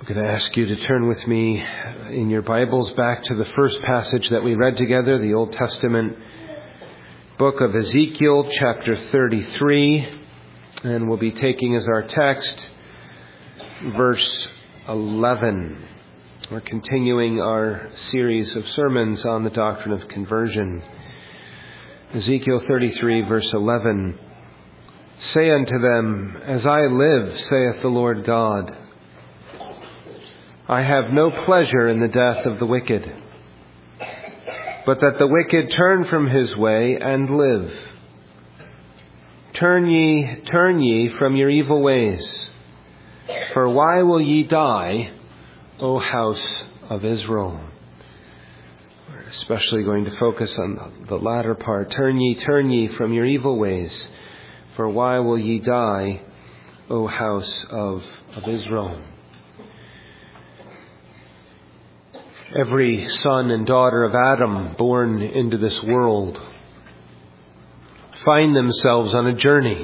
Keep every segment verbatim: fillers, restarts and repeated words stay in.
I'm going to ask you to turn with me in your Bibles back to the first passage that we read together, the Old Testament book of Ezekiel, chapter thirty-three. And we'll be taking as our text verse eleven. We're continuing our series of sermons on the doctrine of conversion. Ezekiel thirty-three, verse eleven. Say unto them, As I live, saith the Lord God, I have no pleasure in the death of the wicked, but that the wicked turn from his way and live. Turn ye, turn ye from your evil ways. For why will ye die, O house of Israel? We're especially going to focus on the latter part. Turn ye, turn ye from your evil ways. For why will ye die, O house of, of Israel? Every son and daughter of Adam born into this world find themselves on a journey.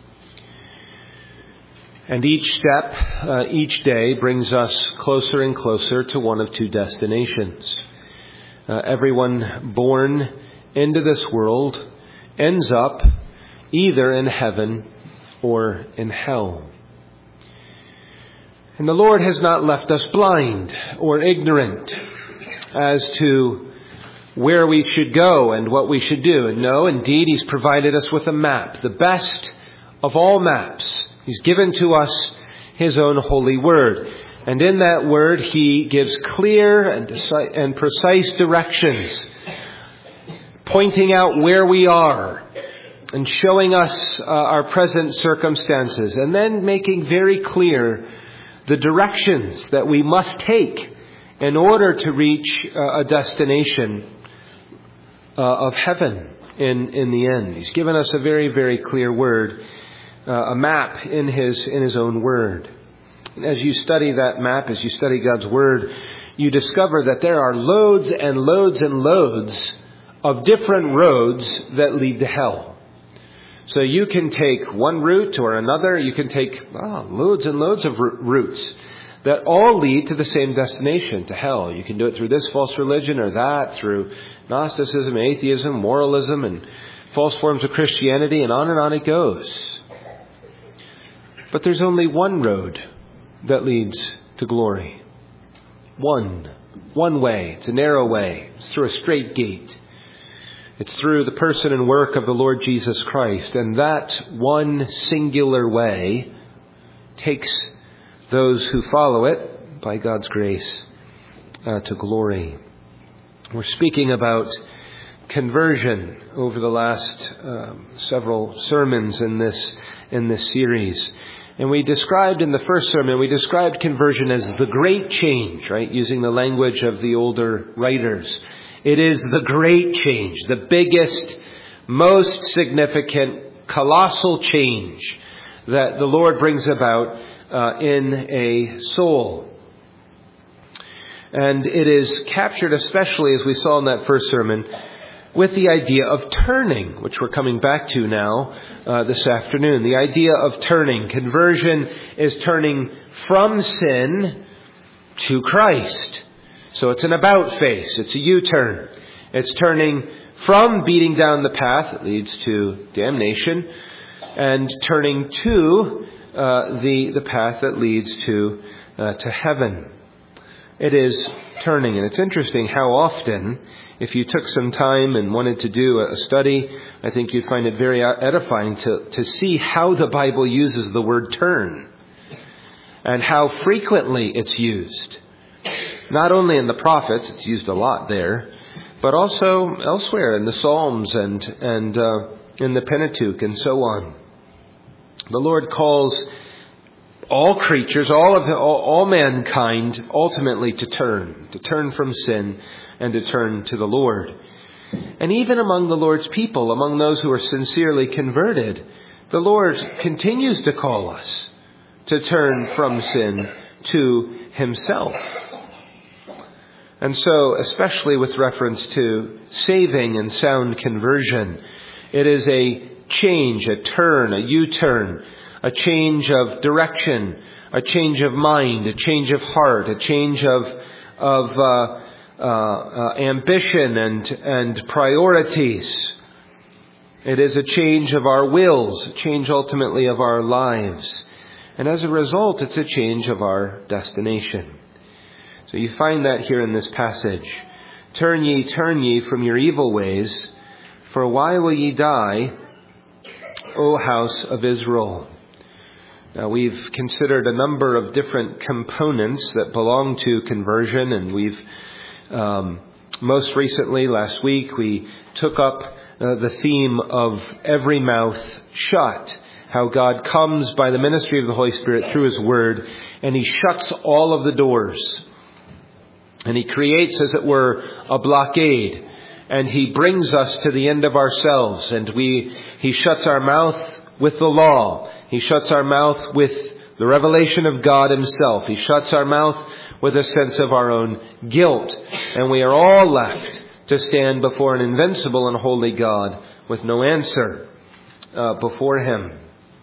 And each step, uh, each day brings us closer and closer to one of two destinations. Uh, everyone born into this world ends up either in heaven or in hell. And the Lord has not left us blind or ignorant as to where we should go and what we should do. And no, indeed, He's provided us with a map, the best of all maps. He's given to us His own holy word. And in that word, He gives clear and, deci- and precise directions, pointing out where we are and showing us uh, our present circumstances, and then making very clear the directions that we must take in order to reach uh, a destination uh, of heaven in, in the end. He's given us a very, very clear word, uh, a map in his, in his own word. And as you study that map, as you study God's word, you discover that there are loads and loads and loads of different roads that lead to hell. So you can take one route or another. You can take oh, loads and loads of r- routes that all lead to the same destination, to hell. You can do it through this false religion or that, through Gnosticism, atheism, moralism, and false forms of Christianity, and on and on it goes. But there's only one road that leads to glory. One. One way. It's a narrow way. It's through a straight gate. It's through the person and work of the Lord Jesus Christ. And that one singular way takes those who follow it, by God's grace, uh, to glory. We're speaking about conversion over the last um, several sermons in this in this series. And we described in the first sermon, we described conversion as the great change, right? Using the language of the older writers. It is the great change, the biggest, most significant, colossal change that the Lord brings about uh, in a soul. And it is captured especially, as we saw in that first sermon, with the idea of turning, which we're coming back to now uh, this afternoon. The idea of turning. Conversion is turning from sin to Christ. So it's an about face. It's a U-turn. It's turning from beating down the path that leads to damnation and turning to uh, the the path that leads to uh, to heaven. It is turning, and it's interesting how often, if you took some time and wanted to do a study, I think you'd find it very edifying to to see how the Bible uses the word turn and how frequently it's used. Not only in the prophets, it's used a lot there, but also elsewhere in the Psalms and and uh, in the Pentateuch and so on. The Lord calls all creatures, all of all, all mankind, ultimately to turn, to turn from sin and to turn to the Lord. And even among the Lord's people, among those who are sincerely converted, the Lord continues to call us to turn from sin to Himself. And so, especially with reference to saving and sound conversion, it is a change, a turn, a U-turn, a change of direction, a change of mind, a change of heart, a change of of uh, uh, uh, ambition and and priorities. It is a change of our wills, a change ultimately of our lives. And as a result, it's a change of our destination. So you find that here in this passage. Turn ye, turn ye from your evil ways, for why will ye die, O house of Israel? Now, we've considered a number of different components that belong to conversion, and we've, um, most recently, last week, we took up uh, the theme of every mouth shut. How God comes by the ministry of the Holy Spirit through His Word, and He shuts all of the doors. And He creates, as it were, a blockade. And He brings us to the end of ourselves. And we, He shuts our mouth with the law. He shuts our mouth with the revelation of God Himself. He shuts our mouth with a sense of our own guilt. And we are all left to stand before an invincible and holy God with no answer uh, before Him.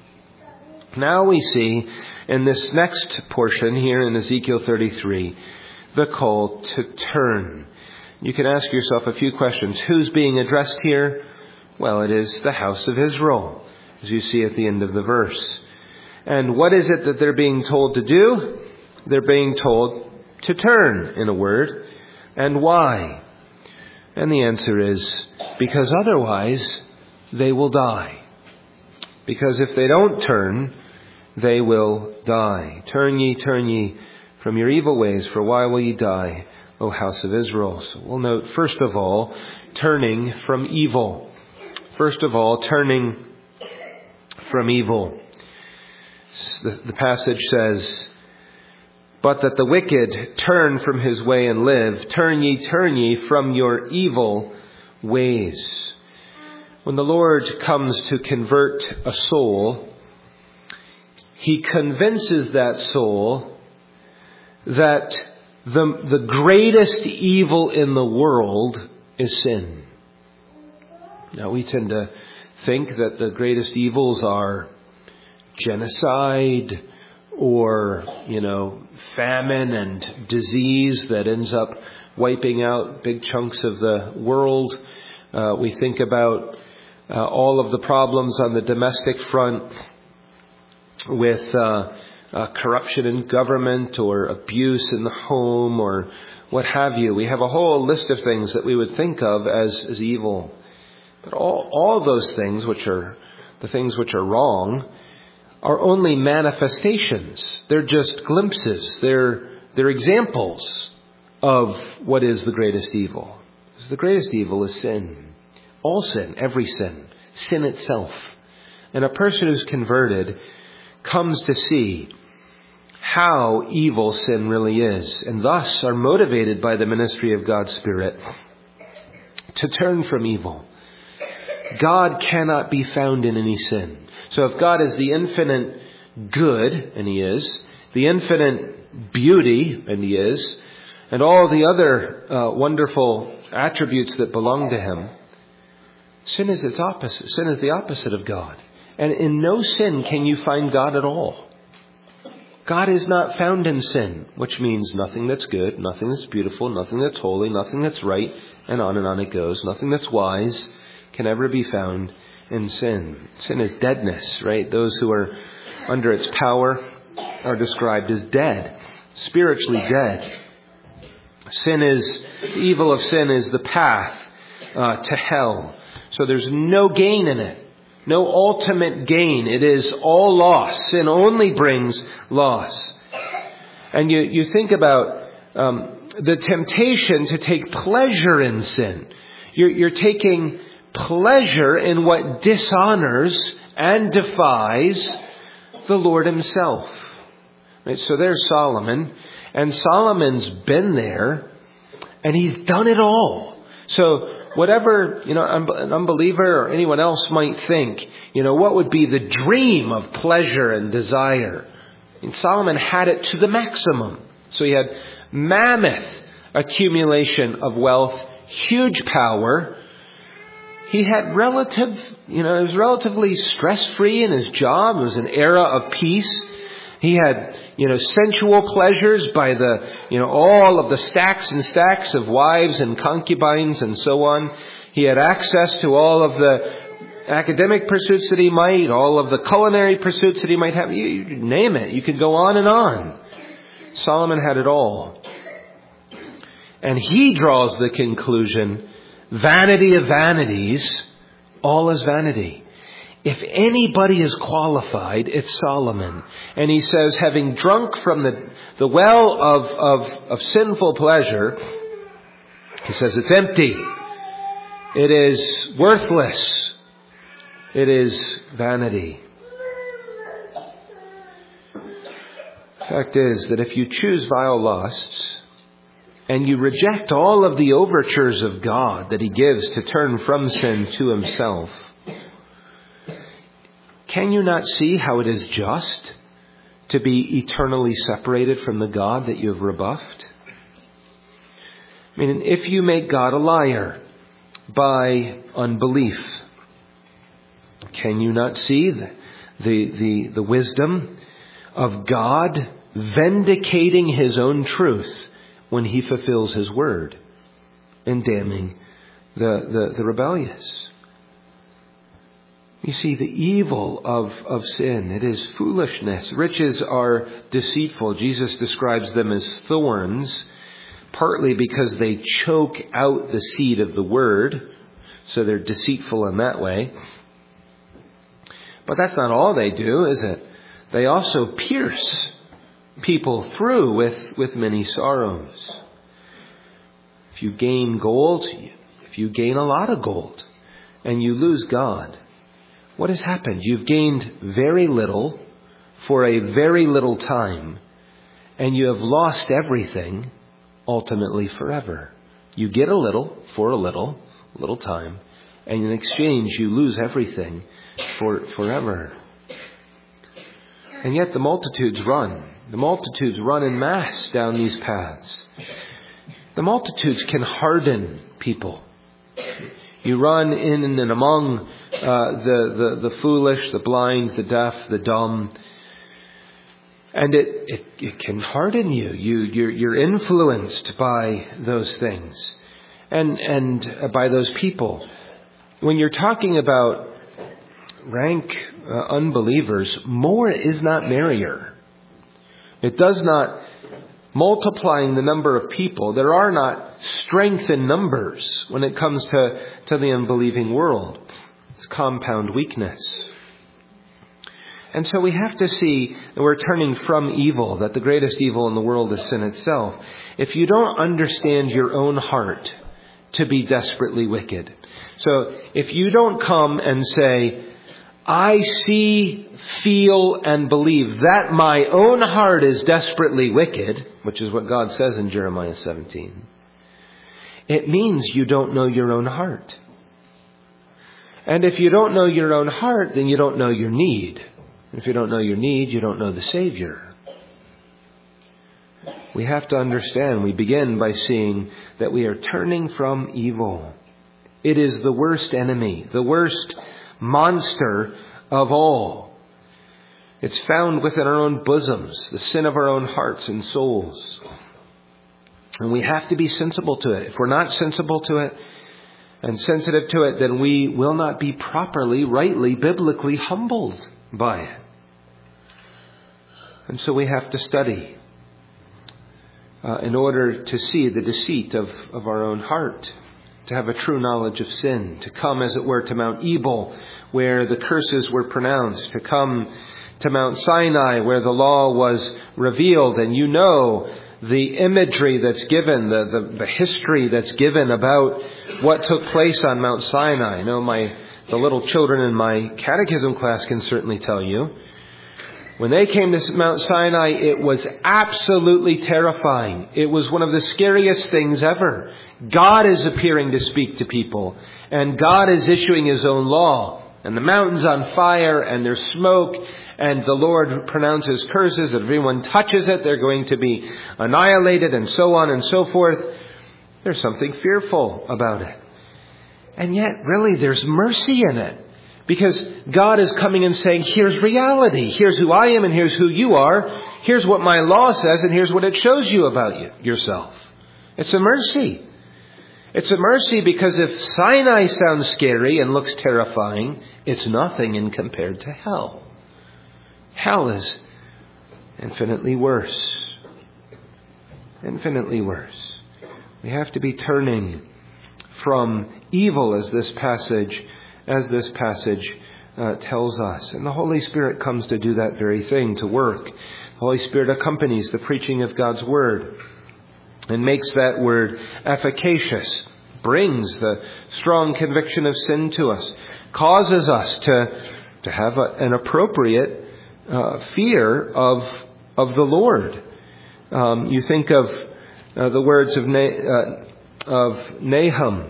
Now we see in this next portion here in Ezekiel thirty-three, the call to turn. You can ask yourself a few questions. Who's being addressed here? Well, it is the house of Israel, as you see at the end of the verse. And what is it that they're being told to do? They're being told to turn, in a word. And why? And the answer is, because otherwise they will die. Because if they don't turn, they will die. Turn ye, turn ye from your evil ways, for why will ye die, O house of Israel? So we'll note, first of all, turning from evil. First of all, turning from evil. The, the passage says, but that the wicked turn from his way and live. Turn ye, turn ye from your evil ways. When the Lord comes to convert a soul, He convinces that soul that the, the greatest evil in the world is sin. Now, we tend to think that the greatest evils are genocide or, you know, famine and disease that ends up wiping out big chunks of the world. Uh, we think about uh, all of the problems on the domestic front with uh, uh, corruption in government or abuse in the home or what have you. We have a whole list of things that we would think of as, as evil. But all, all those things, which are the things which are wrong, are only manifestations. They're just glimpses. They're, they're examples of what is the greatest evil. Because the greatest evil is sin. All sin, every sin, sin itself. And a person who's converted comes to see how evil sin really is, and thus are motivated by the ministry of God's Spirit to turn from evil. God cannot be found in any sin. So if God is the infinite good, and He is, the infinite beauty, and He is, and all the other uh, wonderful attributes that belong to Him, sin is its opposite. Sin is the opposite of God. And in no sin can you find God at all. God is not found in sin, which means nothing that's good, nothing that's beautiful, nothing that's holy, nothing that's right, and on and on it goes. Nothing that's wise can ever be found in sin. Sin is deadness, right? Those who are under its power are described as dead, spiritually dead. Sin is, the evil of sin is the path uh, to hell. So there's no gain in it. No ultimate gain. It is all loss. Sin only brings loss. And you, you think about um, the temptation to take pleasure in sin. You're, you're taking pleasure in what dishonors and defies the Lord Himself. Right? So there's Solomon. And Solomon's been there. And he's done it all. So whatever, you know, an unbeliever or anyone else might think, you know, what would be the dream of pleasure and desire? And Solomon had it to the maximum. So he had mammoth accumulation of wealth, huge power. He had relative, you know, it was relatively stress-free in his job. It was an era of peace. He had, you know, sensual pleasures by the, you know, all of the stacks and stacks of wives and concubines and so on. He had access to all of the academic pursuits that he might, all of the culinary pursuits that he might have. You, you name it. You could go on and on. Solomon had it all. And he draws the conclusion, vanity of vanities, all is vanity. If anybody is qualified, it's Solomon. And he says, having drunk from the, the well of, of, of sinful pleasure, he says it's empty. It is worthless. It is vanity. The fact is that if you choose vile lusts and you reject all of the overtures of God that he gives to turn from sin to himself, can you not see how it is just to be eternally separated from the God that you have rebuffed? I mean, if you make God a liar by unbelief, can you not see the, the, the, the wisdom of God vindicating his own truth when he fulfills his word and damning the, the, the rebellious? You see, the evil of, of sin, it is foolishness. Riches are deceitful. Jesus describes them as thorns, partly because they choke out the seed of the word, so they're deceitful in that way. But that's not all they do, is it? They also pierce people through with, with many sorrows. If you gain gold, if you gain a lot of gold, and you lose God, what has happened? You've gained very little for a very little time, and you have lost everything ultimately forever. You get a little for a little, little time, and in exchange you lose everything for forever. And yet the multitudes run. The multitudes run en masse down these paths. The multitudes can harden people. You run in and among uh, the, the, the foolish, the blind, the deaf, the dumb. And it, it, it can harden you. you you're, you're influenced by those things and, and by those people. When you're talking about rank uh, unbelievers, more is not merrier. It does not, multiplying the number of people, there are not strength in numbers when it comes to, to the unbelieving world. It's compound weakness. And so we have to see that we're turning from evil, that the greatest evil in the world is sin itself. If you don't understand your own heart to be desperately wicked. So if you don't come and say, I see, feel, and believe that my own heart is desperately wicked, which is what God says in Jeremiah seventeen, it means you don't know your own heart. And if you don't know your own heart, then you don't know your need. If you don't know your need, you don't know the Savior. We have to understand, we begin by seeing that we are turning from evil. It is the worst enemy, the worst monster of all. It's found within our own bosoms, the sin of our own hearts and souls. And we have to be sensible to it. If we're not sensible to it and sensitive to it, then we will not be properly, rightly, biblically humbled by it. And so we have to study uh, in order to see the deceit of, of our own heart, to have a true knowledge of sin, to come, as it were, to Mount Ebal, where the curses were pronounced, to come to Mount Sinai, where the law was revealed, and you know the imagery that's given, the, the, the history that's given about what took place on Mount Sinai. I know my the little children in my catechism class can certainly tell you. When they came to Mount Sinai, it was absolutely terrifying. It was one of the scariest things ever. God is appearing to speak to people, and God is issuing his own law. And the mountain's on fire, and there's smoke, and the Lord pronounces curses. If everyone touches it, they're going to be annihilated, and so on and so forth. There's something fearful about it. And yet, really, there's mercy in it. Because God is coming and saying, here's reality. Here's who I am and here's who you are. Here's what my law says and here's what it shows you about you, yourself. It's a mercy. It's a mercy because if Sinai sounds scary and looks terrifying, it's nothing in compared to hell. Hell is infinitely worse. Infinitely worse. We have to be turning from evil as this passage, as this passage uh, tells us. And the Holy Spirit comes to do that very thing, to work. The Holy Spirit accompanies the preaching of God's Word and makes that Word efficacious, brings the strong conviction of sin to us, causes us to, to have a, an appropriate uh, fear of, of the Lord. Um, you think of uh, the words of, Na- uh, of Nahum,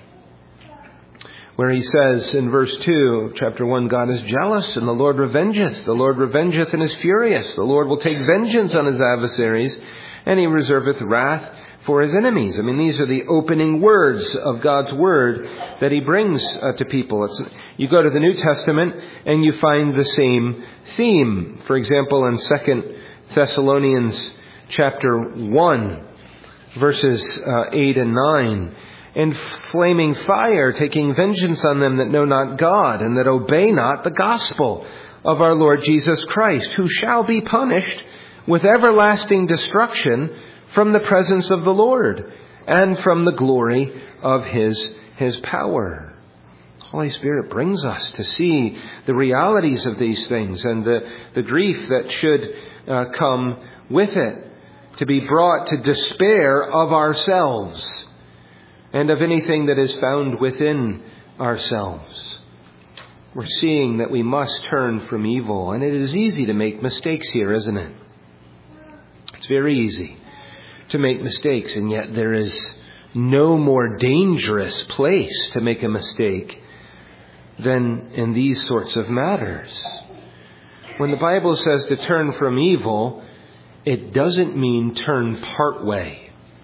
where he says in verse two of chapter one, God is jealous and the Lord revengeth. The Lord revengeth and is furious. The Lord will take vengeance on his adversaries, and he reserveth wrath for his enemies. I mean, these are the opening words of God's Word that he brings uh, to people. It's, you go to the New Testament and you find the same theme. For example, in Second Thessalonians chapter one, verses uh, eight and nine, and flaming fire, taking vengeance on them that know not God, and that obey not the gospel of our Lord Jesus Christ, who shall be punished with everlasting destruction from the presence of the Lord, and from the glory of His, His power. The Holy Spirit brings us to see the realities of these things, and the, the grief that should uh, come with it, to be brought to despair of ourselves, and of anything that is found within ourselves. We're seeing that we must turn from evil. And it is easy to make mistakes here, isn't it? It's very easy to make mistakes. And yet there is no more dangerous place to make a mistake than in these sorts of matters. When the Bible says to turn from evil, it doesn't mean turn part way.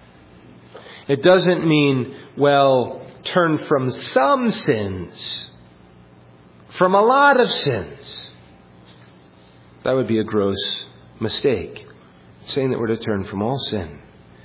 It doesn't mean, well, turn from some sins, from a lot of sins. That would be a gross mistake. It's saying that we're to turn from all sin.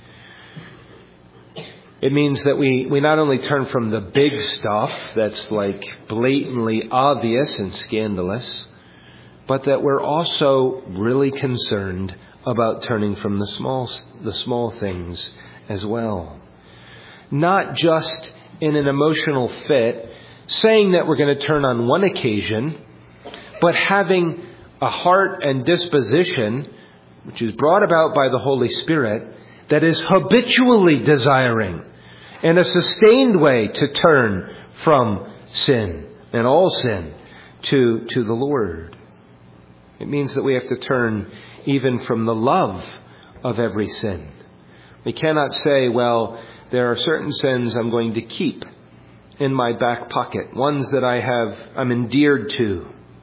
It means that we, we not only turn from the big stuff that's like blatantly obvious and scandalous, but that we're also really concerned about turning from the small, the small things as well. Not just in an emotional fit, saying that we're going to turn on one occasion, but having a heart and disposition, which is brought about by the Holy Spirit, that is habitually desiring in a sustained way to turn from sin and all sin to, to the Lord. It means that we have to turn even from the love of every sin. We cannot say, well, there are certain sins I'm going to keep in my back pocket, ones that I have, I'm endeared to.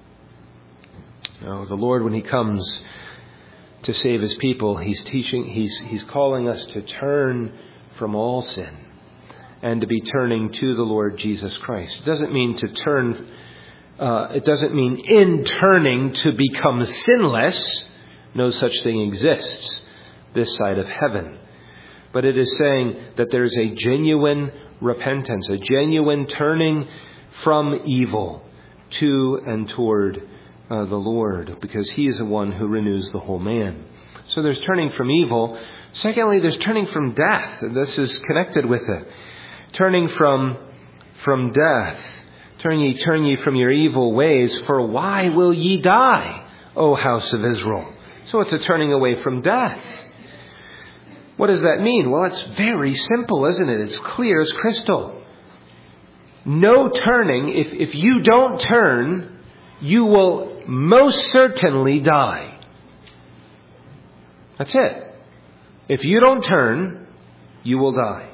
No, the Lord, when He comes to save His people, He's teaching, He's He's calling us to turn from all sin and to be turning to the Lord Jesus Christ. It doesn't mean to turn. Uh, it doesn't mean in turning to become sinless. No such thing exists this side of heaven. But it is saying that there is a genuine repentance, a genuine turning from evil to and toward uh, the Lord, because He is the one who renews the whole man. So there's turning from evil. Secondly, there's turning from death. And this is connected with it. Turning from, from death. Turn ye, turn ye from your evil ways, for why will ye die, O house of Israel? So it's a turning away from death. What does that mean? Well, it's very simple, isn't it? It's clear as crystal. No turning. If, if you don't turn, you will most certainly die. That's it. If you don't turn, you will die.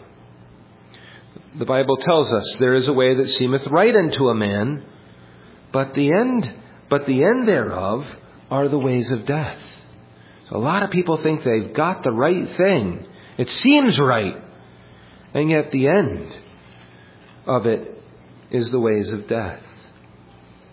The Bible tells us there is a way that seemeth right unto a man, but the end, but the end thereof are the ways of death. A lot of people think they've got the right thing. It seems right. And yet the end of it is the ways of death.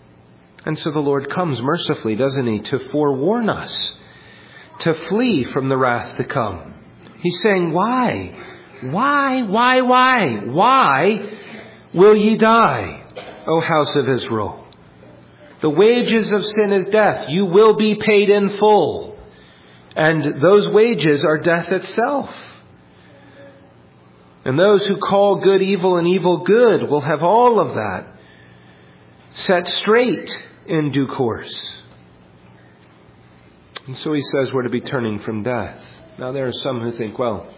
And so the Lord comes mercifully, doesn't he, to forewarn us, to flee from the wrath to come. He's saying, why? Why, why, why? Why will ye die, O house of Israel? The wages of sin is death. You will be paid in full. And those wages are death itself. And those who call good evil and evil good will have all of that set straight in due course. And so he says we're to be turning from death. Now there are some who think, well,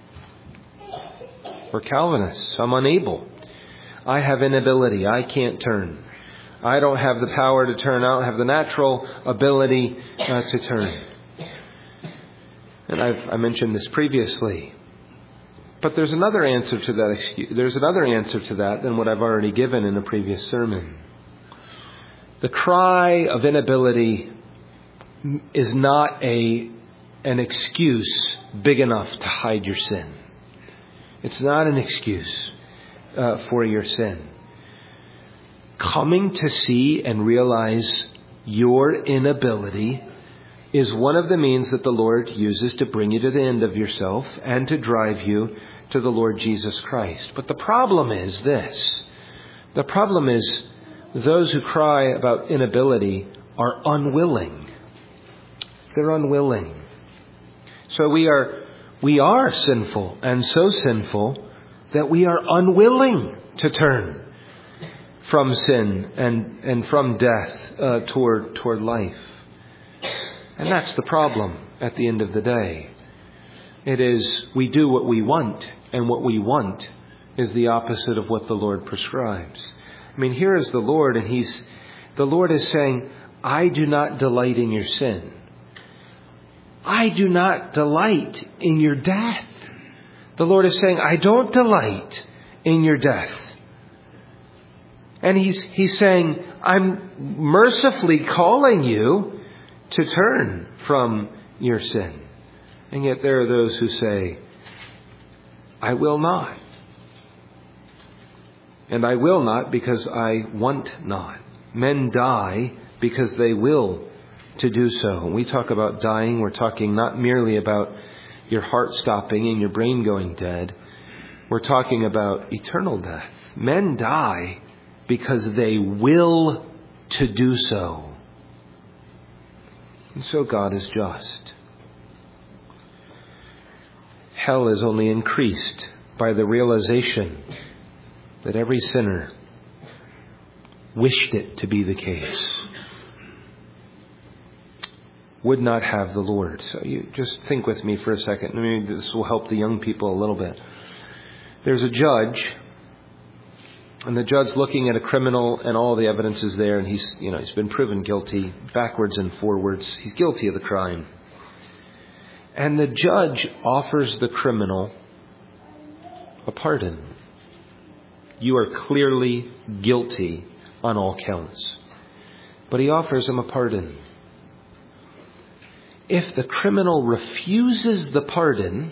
we're Calvinists. I'm unable. I have inability. I can't turn. I don't have the power to turn. I don't have the natural ability uh, to turn. And I've I mentioned this previously. But there's another answer to that excuse. There's another answer to that than what I've already given in a previous sermon. The cry of inability is not a an excuse big enough to hide your sin. It's not an excuse uh, for your sin. Coming to see and realize your inability is one of the means that the Lord uses to bring you to the end of yourself and to drive you to the Lord Jesus Christ. But the problem is this. The problem is those who cry about inability are unwilling. They're unwilling. So we are we are sinful, and so sinful that we are unwilling to turn from sin and, and from death uh, toward toward life. And that's the problem at the end of the day. It is we do what we want, and what we want is the opposite of what the Lord prescribes. I mean, here is the Lord, and he's the Lord is saying, I do not delight in your sin. I do not delight in your death. The Lord is saying, I don't delight in your death. And he's he's saying, I'm mercifully calling you to turn from your sin. And yet there are those who say, I will not. And I will not because I want not. Men die because they will to do so. When we talk about dying, we're talking not merely about your heart stopping and your brain going dead. We're talking about eternal death. Men die because they will to do so. And so God is just. Hell is only increased by the realization that every sinner wished it to be the case. Would not have the Lord. So you just think with me for a second. Maybe this will help the young people a little bit. There's a judge, and the judge looking at a criminal, and all the evidence is there, and he's, you know, he's been proven guilty, backwards and forwards. He's guilty of the crime. And the judge offers the criminal a pardon. You are clearly guilty on all counts. But he offers him a pardon. If the criminal refuses the pardon,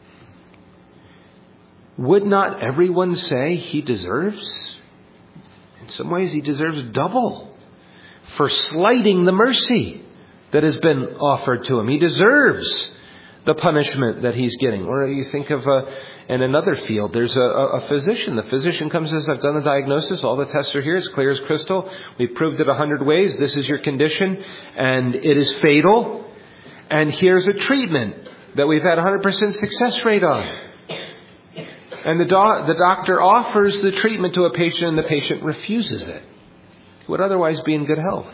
would not everyone say he deserves? In some ways, he deserves double for slighting the mercy that has been offered to him. He deserves the punishment that he's getting. Or you think of a, in another field, there's a, a physician. The physician comes and says, I've done the diagnosis. All the tests are here. It's clear as crystal. We've proved it a hundred ways. This is your condition, and it is fatal. And here's a treatment that we've had a one hundred percent success rate on. And the, do- the doctor offers the treatment to a patient, and the patient refuses it. He would otherwise be in good health.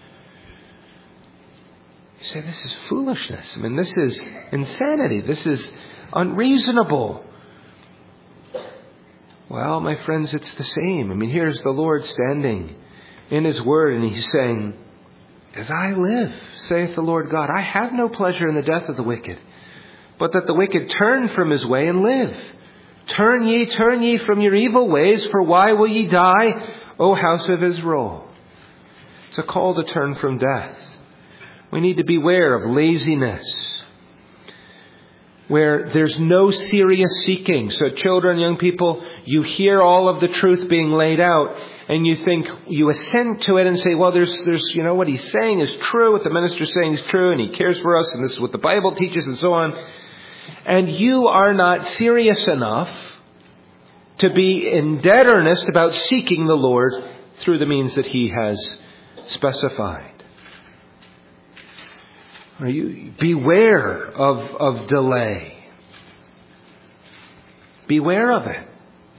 You say, this is foolishness. I mean, this is insanity. This is unreasonable. Well, my friends, it's the same. I mean, here's the Lord standing in His Word, and He's saying, as I live, saith the Lord God, I have no pleasure in the death of the wicked, but that the wicked turn from his way and live. Turn ye, turn ye from your evil ways, for why will ye die, O house of Israel? It's a call to turn from death. We need to beware of laziness. where there's no serious seeking. So children, young people, you hear all of the truth being laid out and you think, you assent to it and say, well, there's, there's, you know, what he's saying is true, what the minister's saying is true, and he cares for us, and this is what the Bible teaches, and so on. And you are not serious enough to be in dead earnest about seeking the Lord through the means that he has specified. Are you beware of, of delay. Beware of it.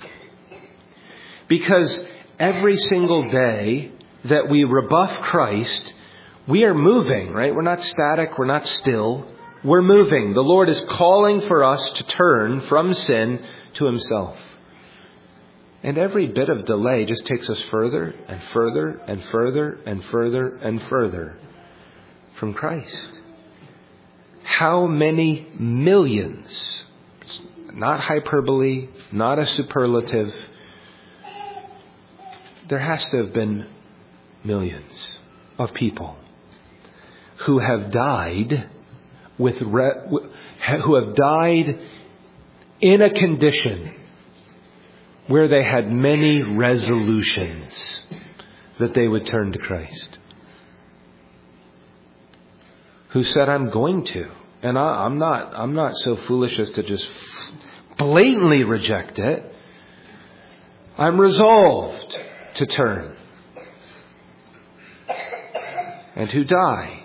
Because every single day that we rebuff Christ, we are moving, right? We're not static. We're not still. We're moving. The Lord is calling for us to turn from sin to himself. And every bit of delay just takes us further and further and further and further and further from Christ. How many millions, not hyperbole, not a superlative, there has to have been millions of people who have died with re- who have died in a condition where they had many resolutions that they would turn to Christ. Who said, I'm going to. And I, I'm not, I'm not so foolish as to just blatantly reject it. I'm resolved to turn. And who die,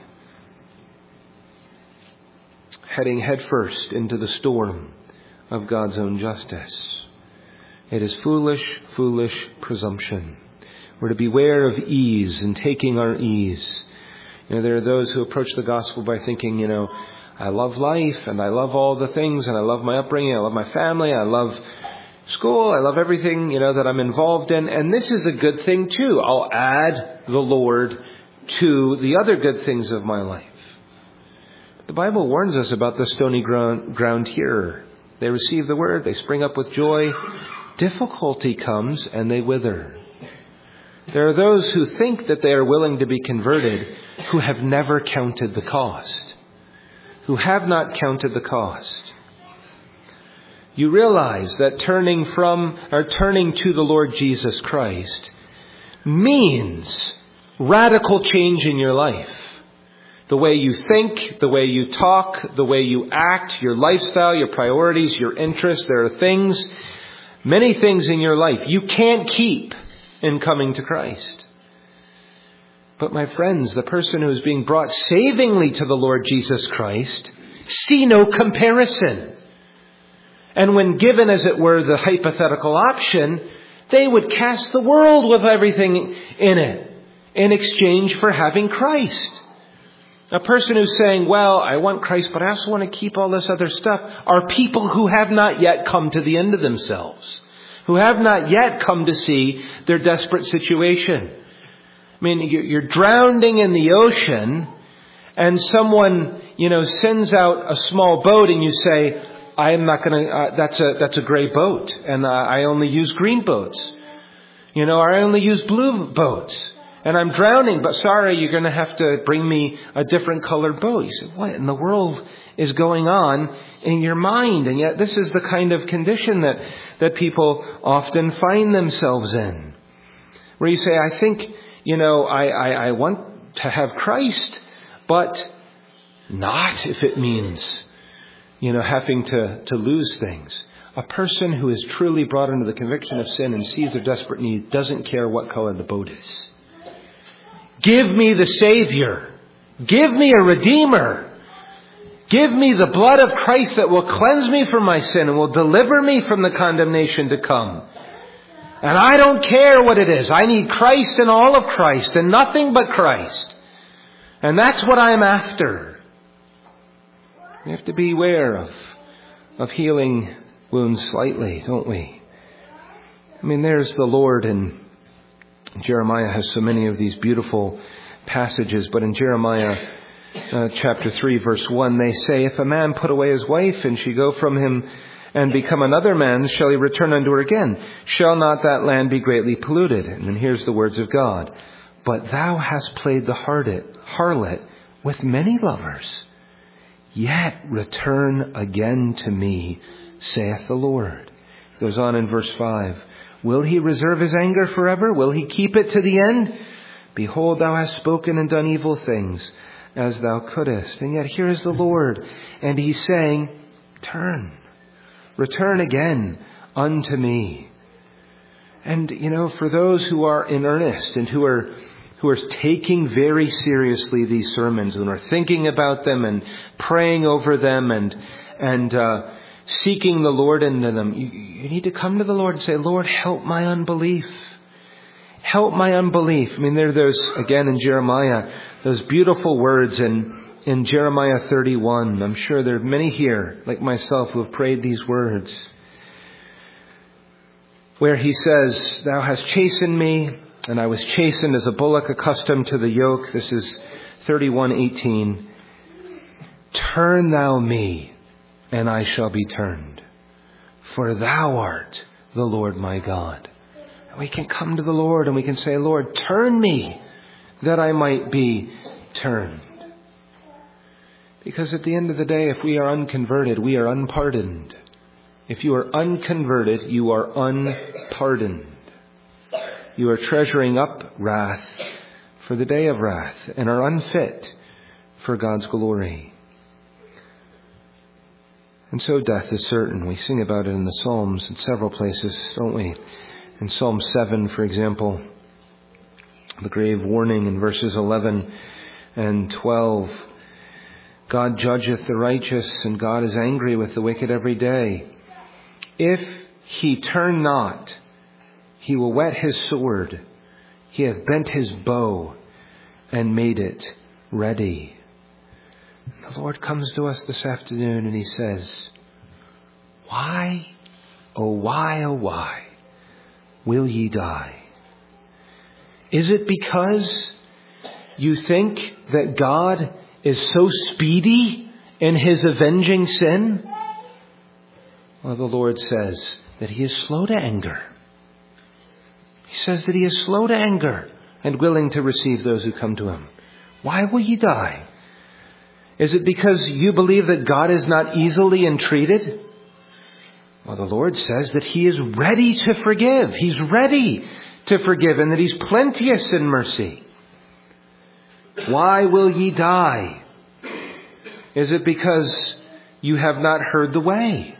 heading headfirst into the storm of God's own justice. It is foolish, foolish presumption. We're to beware of ease and taking our ease. You know, there are those who approach the gospel by thinking, you know, I love life and I love all the things and I love my upbringing, I love my family, I love school, I love everything, you know, that I'm involved in. And this is a good thing too. I'll add the Lord to the other good things of my life. The Bible warns us about the stony ground, ground here. They receive the word, they spring up with joy. Difficulty comes and they wither. There are those who think that they are willing to be converted who have never counted the cost. Who have not counted the cost. You realize that turning from or turning to the Lord Jesus Christ means radical change in your life. The way you think, the way you talk, the way you act, your lifestyle, your priorities, your interests. There are things, many things in your life you can't keep in coming to Christ. But my friends, the person who is being brought savingly to the Lord Jesus Christ see no comparison. And when given, as it were, the hypothetical option, they would cast the world with everything in it in exchange for having Christ. A person who's saying, well, I want Christ, but I also want to keep all this other stuff, are people who have not yet come to the end of themselves, who have not yet come to see their desperate situation. I mean, you're drowning in the ocean and someone, you know, sends out a small boat and you say, I am not going to, uh, that's a, that's a gray boat. And uh, I only use green boats. You know, I only use blue boats. And I'm drowning, but sorry, you're going to have to bring me a different colored boat. You say, what in the world is going on in your mind? And yet this is the kind of condition that, that people often find themselves in. Where you say, I think, you know, I, I, I want to have Christ, but not if it means, you know, having to, to lose things. A person who is truly brought under the conviction of sin and sees their desperate need doesn't care what color the boat is. Give me the Savior. Give me a Redeemer. Give me the blood of Christ that will cleanse me from my sin and will deliver me from the condemnation to come. And I don't care what it is. I need Christ and all of Christ and nothing but Christ. And that's what I'm after. We have to beware of, of healing wounds slightly, don't we? I mean, there's the Lord, and Jeremiah has so many of these beautiful passages. But in Jeremiah uh, chapter three, verse one, they say, if a man put away his wife and she go from him and become another man's, shall he return unto her again? Shall not that land be greatly polluted? And then here's the words of God. But thou hast played the harlot, harlot with many lovers. Yet return again to me, saith the Lord. Goes on in verse five. Will he reserve his anger forever? Will he keep it to the end? Behold, thou hast spoken and done evil things, as thou couldest. And yet here is the Lord, and he's saying, turn, return again unto me. And, you know, for those who are in earnest and who are who are taking very seriously these sermons and are thinking about them and praying over them and and uh, seeking the Lord into them, you, you need to come to the Lord and say, Lord, help my unbelief. Help my unbelief. I mean, there are those, again in Jeremiah, those beautiful words in, in Jeremiah thirty-one. I'm sure there are many here, like myself, who have prayed these words, where he says, thou hast chastened me, and I was chastened as a bullock accustomed to the yoke. This is thirty-one eighteen. Turn thou me, and I shall be turned. For thou art the Lord my God. And we can come to the Lord and we can say, Lord, turn me that I might be turned. Because at the end of the day, if we are unconverted, we are unpardoned. If you are unconverted, you are unpardoned. You are treasuring up wrath for the day of wrath and are unfit for God's glory. And so death is certain. We sing about it in the Psalms in several places, don't we? In Psalm seven, for example, the grave warning in verses eleven and twelve. God judgeth the righteous, and God is angry with the wicked every day. If he turn not, he will whet his sword. He hath bent his bow and made it ready. The Lord comes to us this afternoon and he says, why, oh why, oh why will ye die? Is it because you think that God is so speedy in his avenging sin? Well, the Lord says that he is slow to anger. He says that he is slow to anger and willing to receive those who come to him. Why will ye die? Is it because you believe that God is not easily entreated? Well, the Lord says that he is ready to forgive. He's ready to forgive and that he's plenteous in mercy. Why will ye die? Is it because you have not heard the way?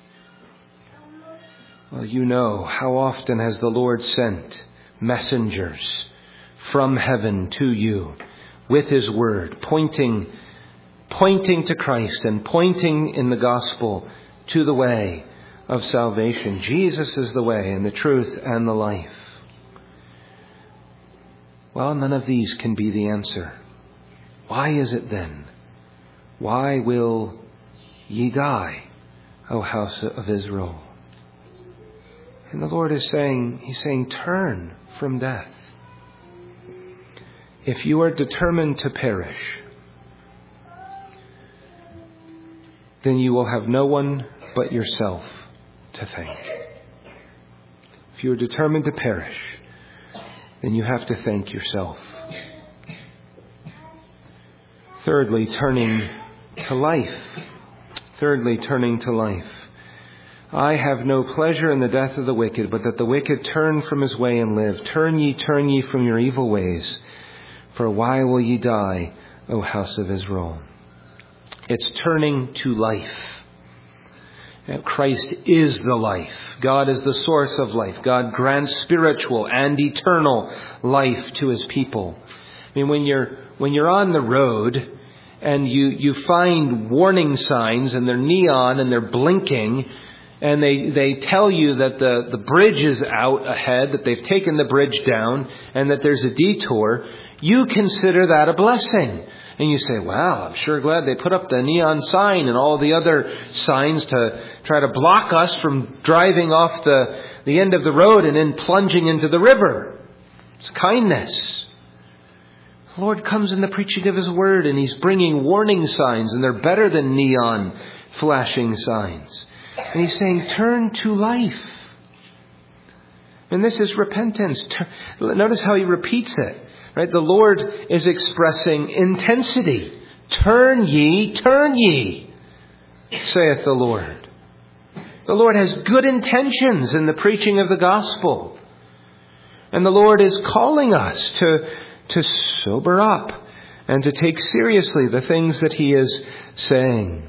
Well, you know, how often has the Lord sent messengers from heaven to you with his word, pointing, pointing to Christ and pointing in the gospel to the way of salvation. Jesus is the way and the truth and the life. Well, none of these can be the answer. Why is it then? Why will ye die, O house of Israel? And the Lord is saying, he's saying, turn from death. If you are determined to perish, then you will have no one but yourself to thank. If you are determined to perish, then you have to thank yourself. Thirdly, turning to life. Thirdly, turning to life. I have no pleasure in the death of the wicked, but that the wicked turn from his way and live. Turn ye, turn ye from your evil ways. For why will ye die, O house of Israel? It's turning to life. Christ is the life. God is the source of life. God grants spiritual and eternal life to his people. I mean, when you're when you're on the road and you, you find warning signs and they're neon and they're blinking and they, they tell you that the, the bridge is out ahead, that they've taken the bridge down and that there's a detour, you consider that a blessing. And you say, wow, I'm sure glad they put up the neon sign and all the other signs to try to block us from driving off the, the end of the road and then plunging into the river. It's kindness. The Lord comes in the preaching of his word and he's bringing warning signs, and they're better than neon flashing signs. And he's saying, turn to life. And this is repentance. Notice how he repeats it. Right? The Lord is expressing intensity. Turn ye, turn ye, saith the Lord. The Lord has good intentions in the preaching of the gospel. And the Lord is calling us to, to sober up and to take seriously the things that He is saying.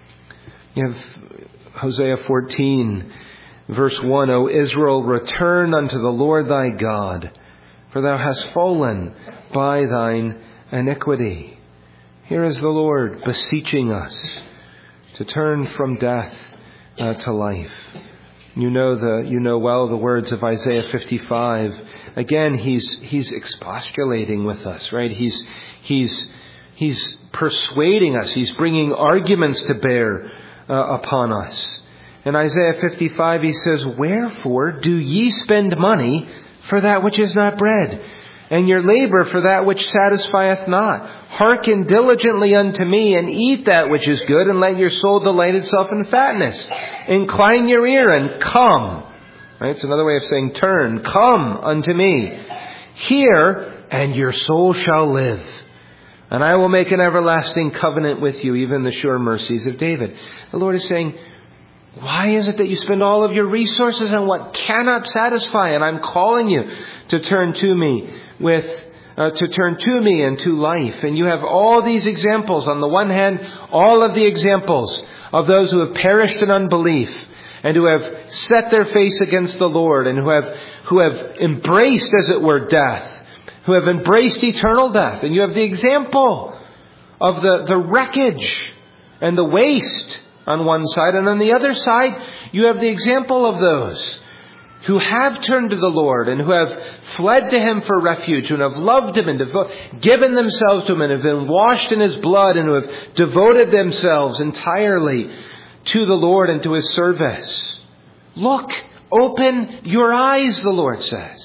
You have Hosea fourteen, verse one, O Israel, return unto the Lord thy God, for thou hast fallen by thine iniquity. Here is the Lord beseeching us to turn from death uh, to life. You know the you know well the words of Isaiah fifty-five. Again, he's he's expostulating with us, right? He's he's he's persuading us. He's bringing arguments to bear uh, upon us. In Isaiah fifty-five, he says, "Wherefore do ye spend money for that which is not bread, and your labor for that which satisfieth not? Hearken diligently unto me, and eat that which is good, and let your soul delight itself in fatness. Incline your ear, and come." Right? It's another way of saying turn. Come unto me. Hear, and your soul shall live. And I will make an everlasting covenant with you, even the sure mercies of David. The Lord is saying, why is it that you spend all of your resources on what cannot satisfy? And I'm calling you to turn to me with, uh, to turn to me and to life. And you have all these examples. On the one hand, all of the examples of those who have perished in unbelief and who have set their face against the Lord and who have, who have embraced, as it were, death, who have embraced eternal death. And you have the example of the, the wreckage and the waste on one side. And on the other side, you have the example of those who have turned to the Lord and who have fled to Him for refuge and have loved Him and devo- given themselves to Him and have been washed in His blood and who have devoted themselves entirely to the Lord and to His service. Look, open your eyes, the Lord says.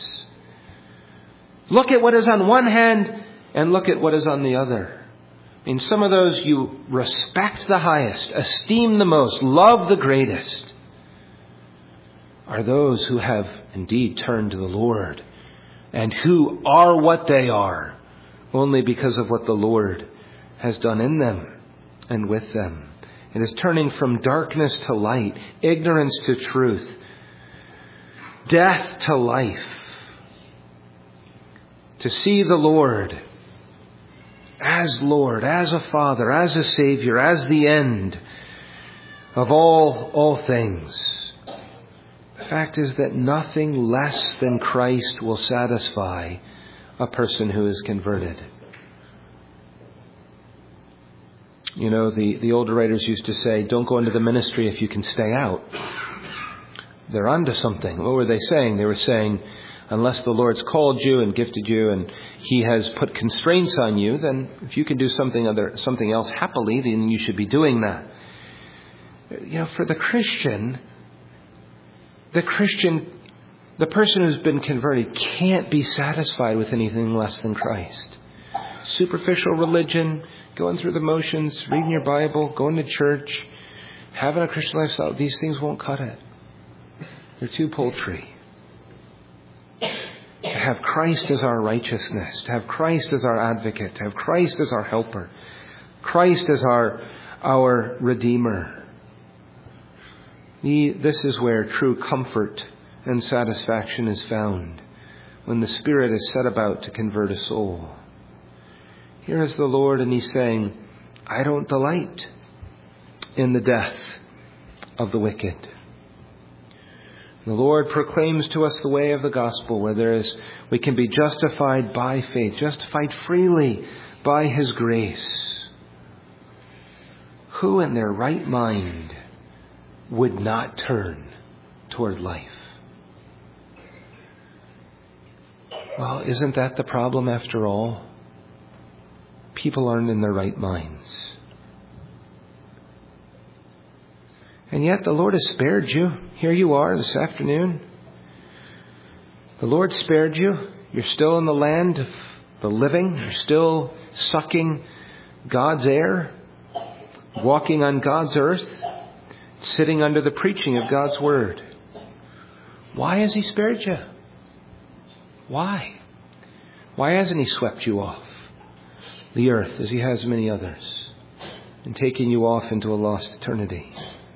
Look at what is on one hand and look at what is on the other. I mean, some of those you respect the highest, esteem the most, love the greatest, are those who have indeed turned to the Lord and who are what they are only because of what the Lord has done in them and with them. It is turning from darkness to light, ignorance to truth, death to life, to see the Lord as Lord, as a Father, as a Savior, as the end of all, all things. The fact is that nothing less than Christ will satisfy a person who is converted. You know, the, the older writers used to say, don't go into the ministry if you can stay out. They're onto something. What were they saying? They were saying, unless the Lord's called you and gifted you and He has put constraints on you, then if you can do something other, something else happily, then you should be doing that. You know, for the Christian, the Christian, the person who's been converted can't be satisfied with anything less than Christ. Superficial religion, going through the motions, reading your Bible, going to church, having a Christian lifestyle, these things won't cut it. They're too paltry. To have Christ as our righteousness, to have Christ as our advocate, to have Christ as our helper, Christ as our, our Redeemer. He, this is where true comfort and satisfaction is found, when the Spirit is set about to convert a soul. Here is the Lord, and He's saying, I don't delight in the death of the wicked. The Lord proclaims to us the way of the gospel, where there is, we can be justified by faith, justified freely by His grace. Who in their right mind would not turn toward life? Well, isn't that the problem after all? People aren't in their right minds. And yet the Lord has spared you. Here you are this afternoon. The Lord spared you. You're still in the land of the living. You're still sucking God's air, walking on God's earth, sitting under the preaching of God's word. Why has He spared you? Why? Why hasn't He swept you off the earth as He has many others? and taking you off into a lost eternity.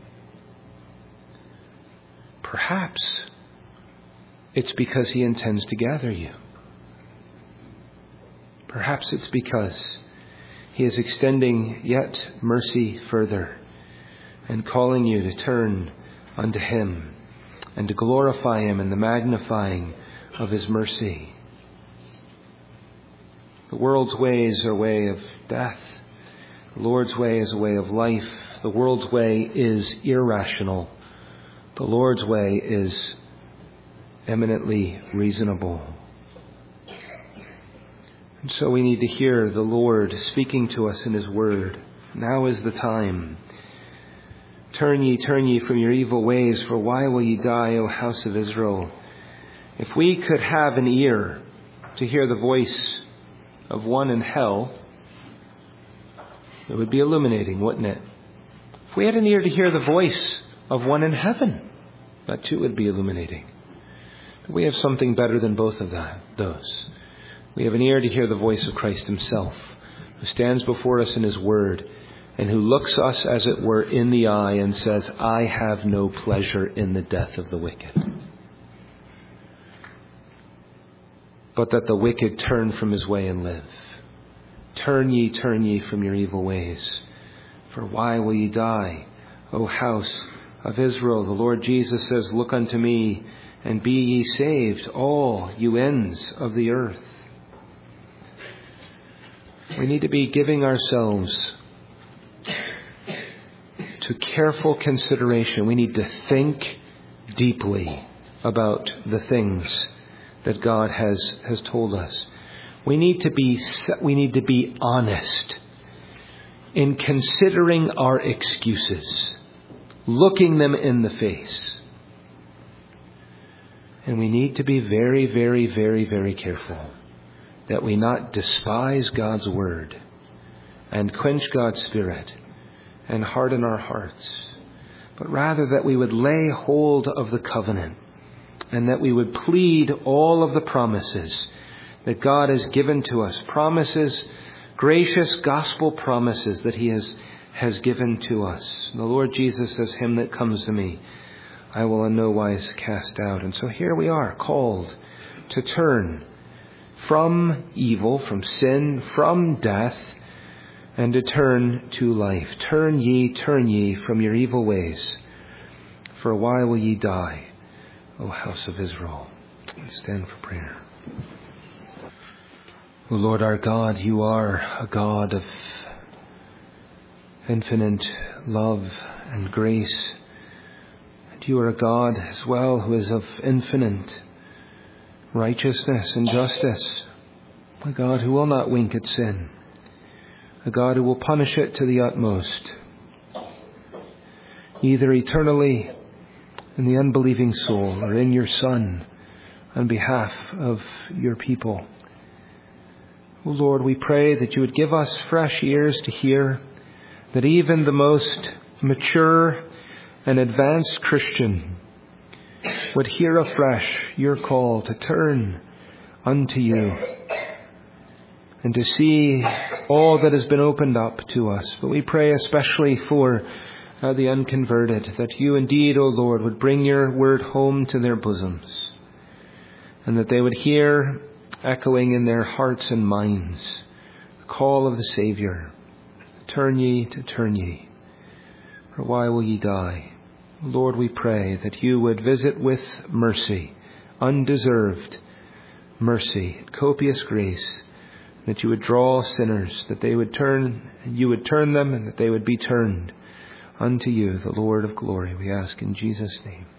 Perhaps it's because he intends to gather you. Perhaps it's because he is extending yet mercy further and calling you to turn unto him and to glorify him in the magnifying of his mercy. The world's ways are a way of death. The Lord's way is a way of life. The world's way is irrational. The Lord's way is eminently reasonable. And so we need to hear the Lord speaking to us in his word. Now is the time. Turn ye, turn ye from your evil ways, for why will ye die, O house of Israel? If we could have an ear to hear the voice of one in hell, it would be illuminating, wouldn't it? If we had an ear to hear the voice of one in heaven, that too would be illuminating. But we have something better than both of that, those. We have an ear to hear the voice of Christ himself, who stands before us in his word, and who looks us, as it were, in the eye and says, I have no pleasure in the death of the wicked, but that the wicked turn from his way and live. Turn ye, turn ye from your evil ways. For why will ye die, O house of Israel? The Lord Jesus says, look unto me, and be ye saved, all you ends of the earth. We need to be giving ourselves to careful consideration. We need to think deeply about the things that God has, has told us. We need to be, we need to be honest in considering our excuses, looking them in the face. And we need to be very, very, very, very careful that we not despise God's word and quench God's Spirit and harden our hearts, but rather that we would lay hold of the covenant and that we would plead all of the promises that God has given to us, promises, gracious gospel promises that he has, has given to us. The Lord Jesus says, him that comes to me, I will in no wise cast out. And so here we are, called to turn from evil, from sin, from death, and to turn to life. Turn ye, turn ye from your evil ways. For why will ye die, O house of Israel? Let's stand for prayer. O Lord our God, you are a God of infinite love and grace. And you are a God as well who is of infinite righteousness and justice. A God who will not wink at sin. A God who will punish it to the utmost, either eternally in the unbelieving soul or in your Son on behalf of your people. O Lord, we pray that you would give us fresh ears to hear, that even the most mature and advanced Christian would hear afresh your call to turn unto you and to see all that has been opened up to us. But we pray especially for uh, the unconverted, that you indeed, O Lord, would bring your word home to their bosoms, and that they would hear echoing in their hearts and minds the call of the Savior, turn ye, to turn ye, for why will ye die? Lord, we pray that you would visit with mercy, undeserved mercy, copious grace, that you would draw sinners, that they would turn, and you would turn them, and that they would be turned unto you, the Lord of glory. We ask in Jesus' name.